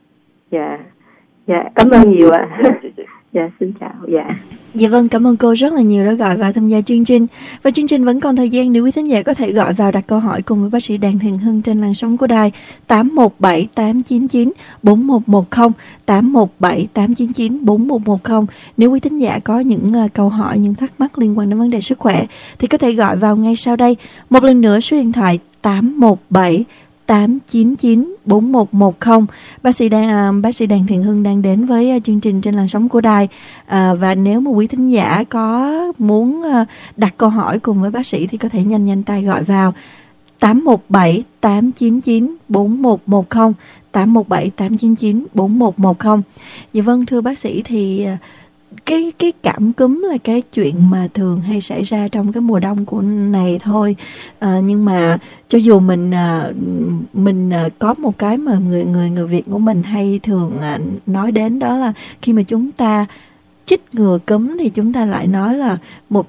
Dạ, cảm ơn nhiều ạ. Dạ, xin chào. Dạ vâng, cảm ơn cô rất là nhiều đã gọi vào tham gia chương trình. Và chương trình vẫn còn thời gian để quý thính giả có thể gọi vào đặt câu hỏi cùng với bác sĩ Đặng Thiện Hưng trên làn sóng của đài 817 899 4110, 817 899 4110. Nếu quý thính giả có những câu hỏi, những thắc mắc liên quan đến vấn đề sức khỏe thì có thể gọi vào ngay sau đây. Một lần nữa số điện thoại 817 899 4110. Bác sĩ Đặng Thiện Hưng đang đến với chương trình trên làn sóng của đài, và nếu mà quý thính giả có muốn đặt câu hỏi cùng với bác sĩ thì có thể nhanh tay gọi vào 817 899 4110, 817 899 4110. Dạ vâng, thưa bác sĩ, thì cái cảm cúm là cái chuyện mà thường hay xảy ra trong cái mùa đông của này thôi, nhưng mà cho dù mình có một cái mà người Việt của mình hay thường nói đến, đó là khi mà chúng ta chích ngừa cúm thì chúng ta lại nói là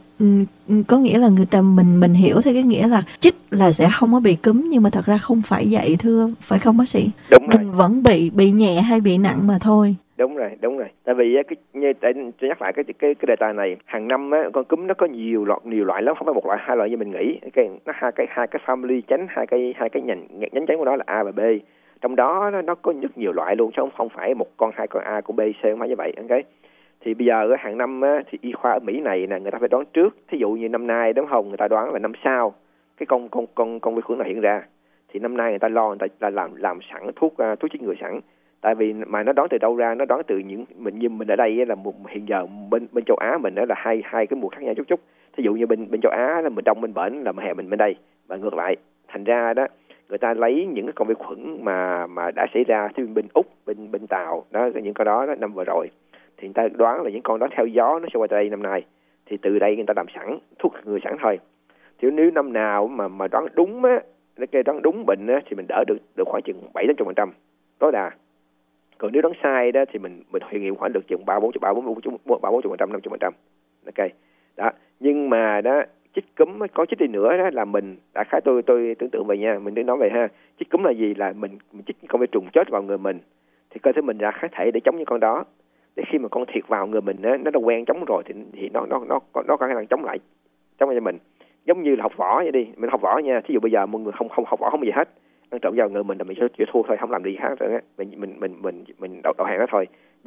có nghĩa là người ta mình hiểu theo cái nghĩa là chích là sẽ không có bị cúm, nhưng mà thật ra không phải vậy, thưa phải không bác sĩ? Đúng rồi. Mình vẫn bị nhẹ hay bị nặng mà thôi. Đúng rồi. Tại vì tôi nhắc lại cái đề tài này, hàng năm á, con cúm nó có nhiều loại lắm, không phải một loại, 2 loại như mình nghĩ. Nó hai cái family tránh, hai cái nhánh tránh của nó là A và B. Trong đó nó có rất nhiều loại luôn, chứ không phải một con, 2 con A, con B, C, không phải như vậy. Okay? Thì bây giờ hàng năm á, thì y khoa ở Mỹ này nè, người ta phải đoán trước. Thí dụ như năm nay đúng không, người ta đoán là năm sau cái con vi khuẩn này hiện ra, thì năm nay người ta làm sẵn thuốc chích ngừa sẵn. Tại vì mà nó đoán từ đâu ra, nó đoán từ những mình ở đây là hiện giờ bên châu Á mình đó là hai cái mùa khác nhau chút. Thí dụ như bên châu Á là mình đông bên bển, là hè mình bên đây, và ngược lại. Thành ra đó người ta lấy những cái con vi khuẩn mà đã xảy ra bên Úc, bên Tàu đó, những con đó năm vừa rồi, thì người ta đoán là những con đó theo gió nó sẽ qua đây năm nay, thì từ đây người ta làm sẵn thuốc ngừa sẵn thôi. Thì nếu năm nào mà đoán đúng á, đoán đúng bệnh á, thì mình đỡ được khoảng chừng 7-80% tối đa. Còn nếu đoán sai đó thì mình hiện nghiệm khoảng được chừng 30-40%, 50%. Ok. Đó. Nhưng mà đó, chích cúm có chích đi nữa đó là mình đại khái tôi tưởng tượng vậy nha, mình đi nói vậy ha. Chích cúm là gì? Là mình chích con vi trùng chết vào người mình, thì cơ thể mình ra kháng thể để chống những con đó. Để khi mà con thiệt vào người mình nó đã quen chống rồi thì nó có khả năng chống lại cho mình. Giống như là học võ vậy đi, mình học võ nha. Thí dụ bây giờ một người không học võ không gì hết, ăn trộm vào người mình là mình sẽ thua thôi, không làm gì khác nữa. Mình đầu hàng đó thôi.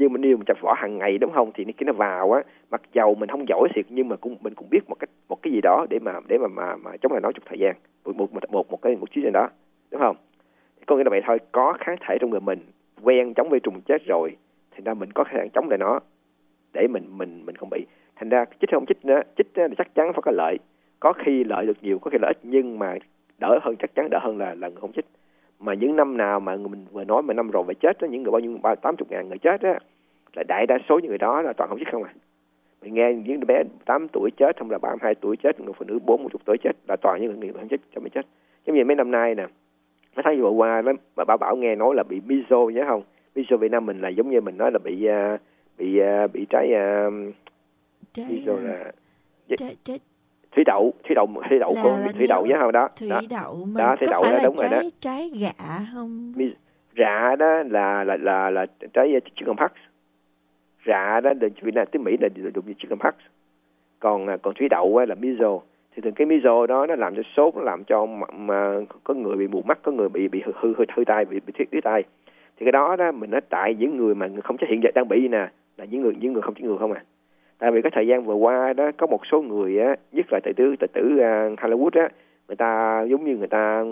Nhưng mà nếu mình tập võ hàng ngày đúng không, thì cái nó vào á, mặc dầu mình không giỏi thiệt nhưng mà mình cũng biết một cái gì đó để mà chống lại nó trong thời gian một chuyến trên đó, đúng không? Có nghĩa là vậy thôi, có kháng thể trong người mình quen chống vi trùng chết rồi, thành ra mình có khả năng chống lại nó để mình không bị. Thành ra chích không chích nữa, chích là chắc chắn phải có lợi, có khi lợi được nhiều, có khi lợi ít, nhưng mà đỡ hơn, chắc chắn đỡ hơn là không chích. Mà những năm nào mà mình vừa nói mà năm rồi phải chết đó, những người bao nhiêu 80.000 người chết á, là đại đa số những người đó là toàn không chích không à. Mình nghe những đứa bé 8 tuổi chết, không là 32 tuổi chết, người phụ nữ 40 tuổi chết, là toàn những người không chích cho mình chết. Giống như mấy năm nay nè, mấy tháng vừa qua đó, mà bảo nghe nói là bị measles nhớ không? Measles Việt Nam mình là giống như mình nói là bị trái measles là thủy đậu của thủy đậu nhớ không đó? Thủy đậu mình đó, thủy có đậu phải đó, là đúng rồi đó. Trái gạ không? Rạ đó là trái chickenpox. Rạ đó Việt Nam tiếng Mỹ là dùng như chickenpox. Còn thủy đậu là measles. Thì thường cái measles đó nó làm cho sốt, nó làm cho mà có người bị mù mắt, có người bị hư tai, bị thiếu tai. Thì cái đó mình nói tại những người mà không chắc hiện giờ đang bị nè, là những người không chích ngừa không à. Tại vì cái thời gian vừa qua đó có một số người á, nhất là tài tử Hollywood á, người ta giống như người ta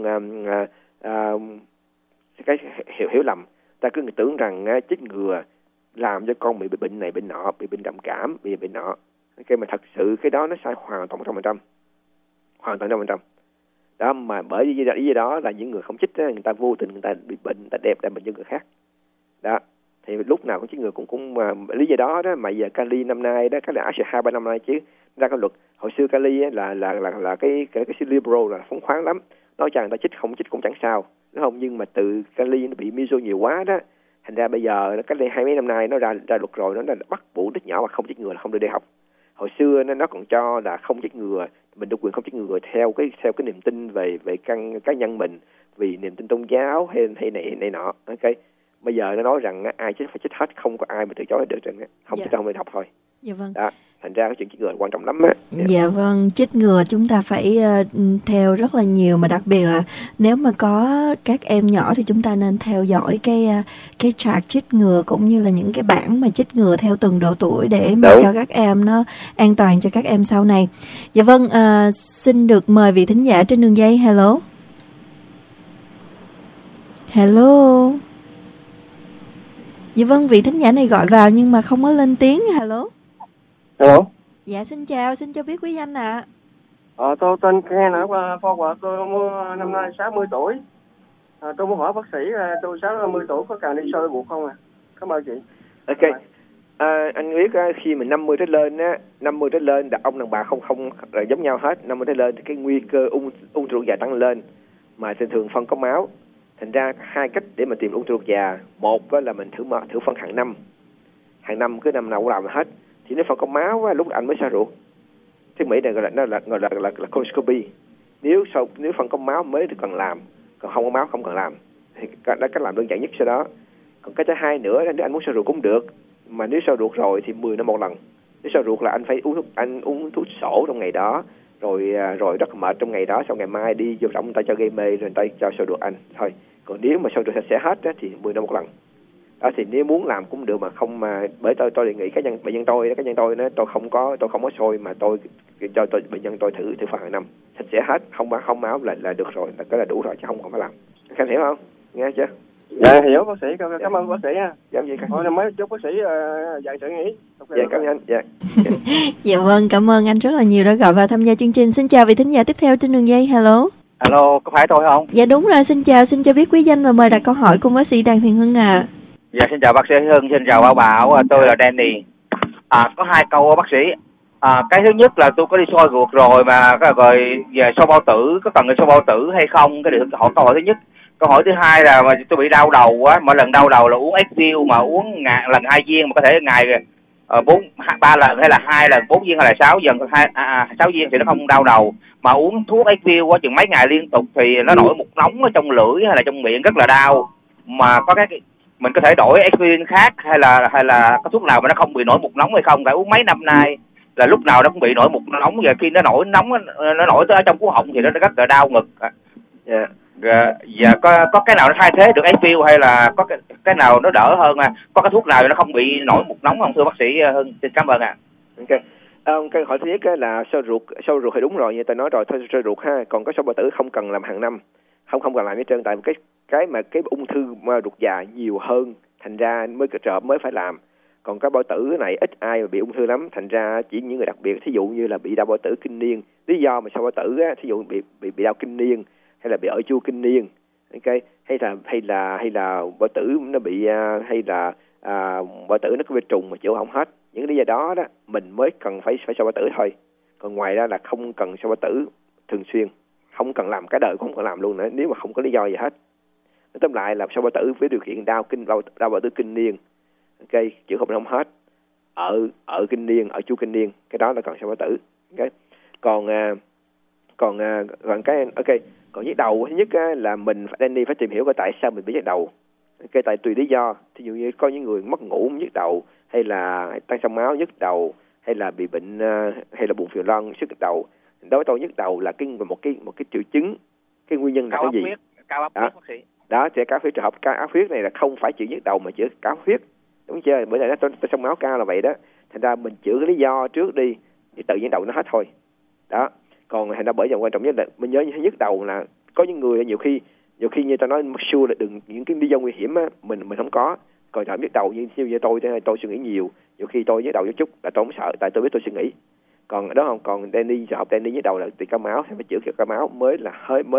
cái hiểu lầm, ta cứ tưởng rằng chích ngừa làm cho con bị bệnh này bệnh nọ, bị bệnh trầm cảm, bị bệnh nọ. Cái mà thật sự cái đó nó sai hoàn toàn 100%, hoàn toàn 100%. Đó mà bởi vì lý do đó là những người không chích á, người ta vô tình người ta bị bệnh, người ta đem bệnh cho người khác. Đó. Thì lúc nào cũng chích ngừa cũng lý do đó mà giờ Cali năm nay đó, cái là áp 2-3 năm nay chứ ra cái luật. Hồi xưa Cali là cái liberal là phóng khoáng lắm, nói rằng người ta chích không chích cũng chẳng sao, đúng không? Nhưng mà từ Cali nó bị measles nhiều quá đó, thành ra bây giờ cách đây 20 năm nay nó ra luật rồi, nó là bắt buộc đứa nhỏ mà không chích ngừa là không được đi học. Hồi xưa nó còn cho là không chích ngừa, mình được quyền không chích ngừa theo cái niềm tin về cá nhân mình, vì niềm tin tôn giáo hay này nọ. Ok, bây giờ nó nói rằng ai chích phải chích hết, không có ai mà từ chối được trên không chích không đi học thôi. Dạ vâng. Đó, thành ra cái chuyện chích ngừa quan trọng lắm á. Dạ vâng, chích ngừa chúng ta phải theo rất là nhiều, mà đặc biệt là nếu mà có các em nhỏ thì chúng ta nên theo dõi cái chart chích ngừa cũng như là những cái bảng mà chích ngừa theo từng độ tuổi để mà cho các em nó an toàn cho các em sau này. Dạ vâng, xin được mời vị thính giả trên đường dây. Hello. Hello. Dạ vâng, vị thính giả này gọi vào nhưng mà không có lên tiếng. Hello. Hello. Dạ xin chào, xin cho biết quý danh ạ. Tôi tên Ken ở Forward, tôi năm nay 60 tuổi. Tôi muốn hỏi bác sĩ là tôi 60 tuổi có cần đi soi bụng không à? Cảm ơn chị. Ok. Anh biết khi mình 50 trở lên á, 50 trở lên đàn ông đàn bà không giống nhau hết. 50 trở lên thì cái nguy cơ ung thư già tăng lên, mà thường phân có máu. Thành ra hai cách để mà tìm ung thư già, một là mình thử phân hàng năm cứ năm nào cũng làm hết. Thì nếu phân có máu á, lúc anh mới soi ruột. Tiếng Mỹ này gọi là colonoscopy. Nếu phân có máu mới thì cần làm, còn không có máu không cần làm. Thì đó cách làm đơn giản nhất sau đó. Còn cái thứ hai nữa là nếu anh muốn soi ruột cũng được, mà nếu soi ruột rồi thì 10 năm một lần. Nếu soi ruột là anh phải uống thuốc sổ trong ngày đó, rồi rất mệt trong ngày đó, sau ngày mai đi vô trọng người ta cho gây mê, rồi người ta cho soi ruột anh thôi. Còn nếu mà soi ruột sẽ hết á, thì 10 năm một lần. Đó thì nếu muốn làm cũng được, mà không mà bởi tôi đề nghị bệnh nhân tôi tôi không có soi, mà tôi cho bệnh nhân tôi thử phần hàng năm sạch sẽ hết, không máu là được rồi, là cái là đủ rồi chứ không phải làm. Các em hiểu không? Nghe chưa? Dạ hiểu bác sĩ, cảm ơn bác sĩ nha. Dạ gì các. Hôm mới chúc bác sĩ dạy sự nghỉ. Dạ cảm ơn anh. Dạ. Dạ vâng, cảm ơn anh rất là nhiều đã gọi vào tham gia chương trình. Xin chào vị thính giả tiếp theo trên đường dây. Hello. Alo, có phải tôi không? Dạ đúng rồi, xin chào, xin cho biết quý danh và mời đặt câu hỏi cùng bác sĩ Đặng Thiện Hưng ạ. Dạ xin chào bác sĩ Hưng, xin chào Bảo, tôi là Danny. Có hai câu bác sĩ. Cái thứ nhất là tôi có đi soi ruột rồi mà rồi về soi bao tử, có cần đi soi bao tử hay không? Cái điều hỏi câu hỏi thứ nhất. Câu hỏi thứ hai là mà tôi bị đau đầu á, mỗi lần đau đầu là uống Advil mà uống lần 2 viên, mà có thể ngày 3 lần hay là 2 lần 4 viên hay là 6 lần 6 viên thì nó không đau đầu, mà uống thuốc Advil quá chừng mấy ngày liên tục thì nó nổi mụn nóng ở trong lưỡi hay là trong miệng rất là đau. Mà có cái mình có thể đổi aspirin khác hay là có thuốc nào mà nó không bị nổi mụn nóng hay không? Tại uống mấy năm nay là lúc nào nó cũng bị nổi mụn nóng, và khi nó nổi nóng nó nổi tới ở trong cuống họng thì nó rất là đau ngực. Dạ, có cái nào nó thay thế được Advil hay là có cái cái nào nó đỡ hơn có cái thuốc nào nó không bị nổi mụn nóng không thưa bác sĩ Hưng? Xin cảm ơn ạ. Ok. Cái hỏi thứ nhất là sâu ruột thì đúng rồi, như tôi nói rồi, thôi sâu ruột ha, còn có sâu bao tử không cần làm hàng năm, không cần làm hết trơn, tại cái ung thư mà ruột già nhiều hơn, thành ra mới phải làm. Còn cái bao tử này ít ai mà bị ung thư lắm, thành ra chỉ những người đặc biệt, thí dụ như là bị đau bao tử kinh niên, lý do mà sâu bao tử á, thí dụ bị đau kinh niên hay là bị ở chu kinh niên, ok, hay là bao tử nó bị hay là bao tử nó có vi trùng mà chữa không hết, những lý do đó mình mới cần phải sâu bao tử thôi. Còn ngoài ra là không cần sâu bao tử thường xuyên, không cần làm, cả đời cũng không cần làm luôn nữa nếu mà không có lý do gì hết. Tóm lại là sâu bao tử với điều kiện đau bao tử kinh niên, ok, chữa không hết, ở kinh niên, ở chu kinh niên, cái đó là cần sâu bao tử, ok. Còn cái ok, còn nhức đầu thứ nhất là mình phải tìm hiểu coi tại sao mình bị nhức đầu, ok, tại tùy lý do. Thí dụ như có những người mất ngủ nhức đầu, hay là tăng trong máu nhức đầu, hay là bị bệnh hay là buồn phiền loạn nhức đầu. Đối với tôi nhức đầu là một cái triệu chứng, cái nguyên nhân là cái gì? Cao áp huyết bác sĩ. Đó, trẻ cao huyết, trường hợp cao áp huyết này là không phải chữa nhức đầu mà chữa cao huyết, đúng chưa? Bởi vì tôi trong máu cao là vậy đó. Thành ra mình chữa cái lý do trước đi, thì tự nhiên đầu nó hết thôi. Đó. Còn thành ra bởi vì quan trọng nhất là mình nhớ nhức đầu là có những người nhiều khi như tôi nói, make sure là đừng những cái lý do nguy hiểm á, mình không có. Còn trường hợp nhức đầu như tôi suy nghĩ nhiều khi tôi nhức đầu chút là tôi không sợ, tại tôi biết tôi suy nghĩ. Còn đó không, còn Danny, trường hợp Danny nhức đầu là bị cao máu, phải chữa cao máu mới là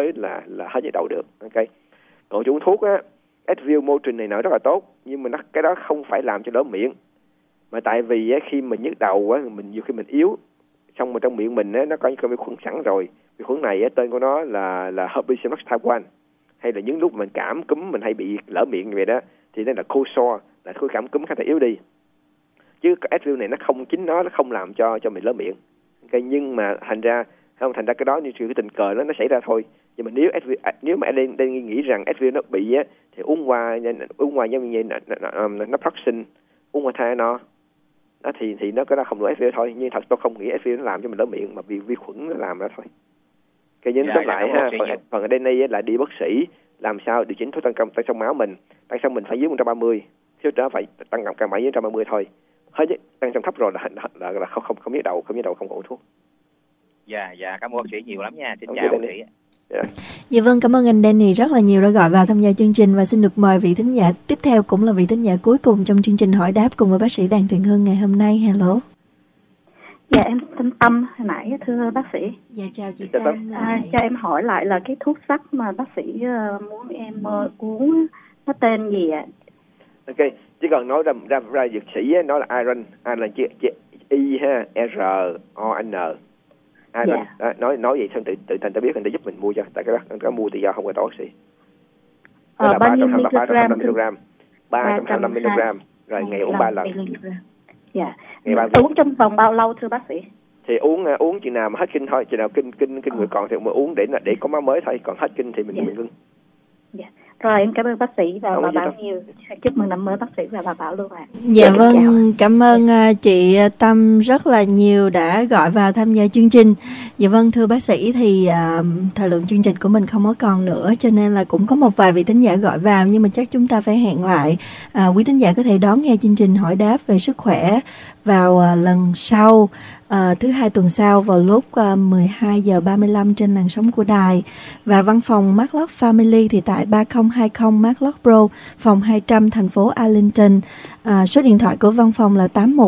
hết nhức đầu được, ok. Còn uống thuốc á, Advil, Motrin này nọ rất là tốt, nhưng mà cái đó không phải làm cho đỡ miệng, mà tại vì khi mình nhức đầu á, nhiều khi mình yếu, xong mà trong miệng mình á, nó có những vi khuẩn sẵn rồi. Vi khuẩn này á, tên của nó là herpes simplex type 1, hay là những lúc mình cảm cúm mình hay bị lỡ miệng như vậy đó, thì nó là cold sore, là khối cảm cúm khá là yếu đi. Chứ Advil này nó không làm cho mình lỡ miệng, okay, nhưng mà thành ra cái đó như cái tình cờ nó xảy ra thôi. Nhưng mà nếu mà anh đang nghĩ rằng Advil nó bị á, thì uống qua giống như nó proxin, uống qua Tylenol đó, thì nó có đó không đủ Advil thôi. Nhưng thật tôi không nghĩ Advil nó làm cho mình lỡ miệng, mà vì vi khuẩn nó làm đó thôi. Cái nhân tóm lại ha, phần ở đây là đi bác sĩ làm sao điều chỉnh thuốc tăng trong máu mình. Tại sao mình phải dưới 130, chứ đó phải tăng cân dưới 130 thôi. Hết tăng trong thấp rồi là không nhức đầu, không uống thuốc. Dạ, cảm ơn bác sĩ nhiều lắm nha. Xin chào bác sĩ. Dạ vâng, cảm ơn anh Danny rất là nhiều đã gọi vào tham gia chương trình, và xin được mời vị thính giả tiếp theo, cũng là vị thính giả cuối cùng trong chương trình hỏi đáp cùng với bác sĩ Đàn Thiện Hưng ngày hôm nay. Hello. Dạ, em tên Tâm hồi nãy, thưa bác sĩ. Dạ, chào chị Tâm. Cho em hỏi lại là cái thuốc sắc mà bác sĩ muốn em uống nó tên gì ạ? Ok, chỉ cần nói ra dược sĩ nó là iron chữ I ha, R O N. Iron. Dạ. Nói vậy xong tự thành ta biết, anh ta giúp mình mua cho, tại cái mua tự do không có tổ bác sĩ. Bao nhiêu mg? 325 mg. Rồi ngày uống 3 lần. Dạ. Uống trong vòng bao lâu thưa bác sĩ? Thì uống chừng nào mà hết kinh thôi, chừng nào kinh người còn thì mới uống để có máu mới thôi, còn hết kinh thì mình ngưng. Dạ. Rồi em cảm ơn bác sĩ và bà Bảo nhiều. Chúc mừng năm mới bác sĩ và bà Bảo luôn ạ. Dạ vâng, cảm ơn chị Tâm rất là nhiều đã gọi vào tham gia chương trình. Dạ vâng, thưa bác sĩ, thì thời lượng chương trình của mình không có còn nữa, cho nên là cũng có một vài vị thính giả gọi vào, nhưng mà chắc chúng ta phải hẹn lại. Quý thính giả có thể đón nghe chương trình hỏi đáp về sức khỏe vào lần sau, thứ hai tuần sau vào lúc 12 giờ 35 trên làn sóng của đài. Và văn phòng Marklock Family thì tại 3020 Marklock Road, phòng 200, thành phố Arlington. Số điện thoại của văn phòng là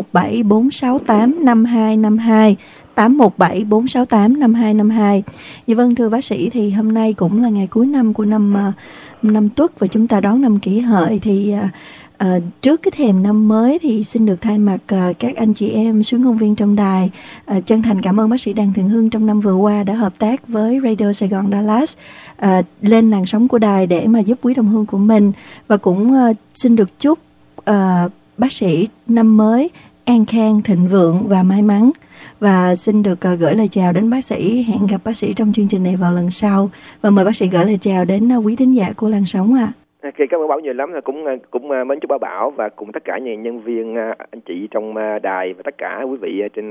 817-468-5252, 817-468-5252. Dạ vâng, thưa bác sĩ, thì hôm nay cũng là ngày cuối năm của năm Tuất, và chúng ta đón năm Kỷ Hợi. Thì trước cái thềm năm mới thì xin được thay mặt các anh chị em xuống công viên trong đài chân thành cảm ơn bác sĩ Đàn Thiện Hưng trong năm vừa qua đã hợp tác với Radio Sài Gòn Dallas lên làn sóng của đài để mà giúp quý đồng hương của mình, và cũng xin được chúc bác sĩ năm mới an khang, thịnh vượng và may mắn. Và xin được gửi lời chào đến bác sĩ, hẹn gặp bác sĩ trong chương trình này vào lần sau, và mời bác sĩ gửi lời chào đến quý thính giả của làn sóng ạ. Okay, cảm ơn Bảo nhiều lắm, cũng mến chúc Bảo và cùng tất cả những nhân viên, anh chị trong đài và tất cả quý vị trên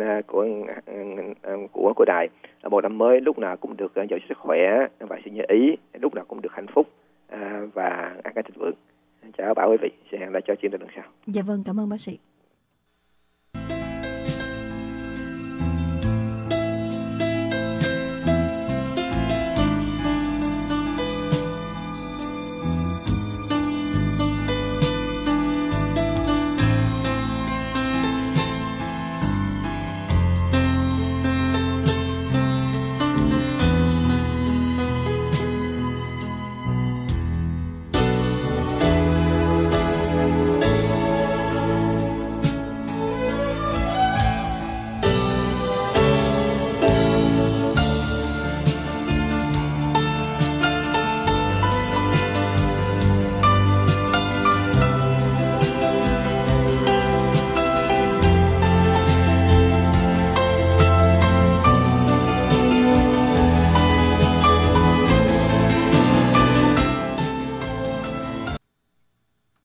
của đài, một năm mới lúc nào cũng được giàu sức khỏe và sự như ý, lúc nào cũng được hạnh phúc và an khang thịnh vượng. Chào Bảo. quý vị. Xin hẹn lại cho chương trình lần sau. Dạ vâng, cảm ơn bác sĩ.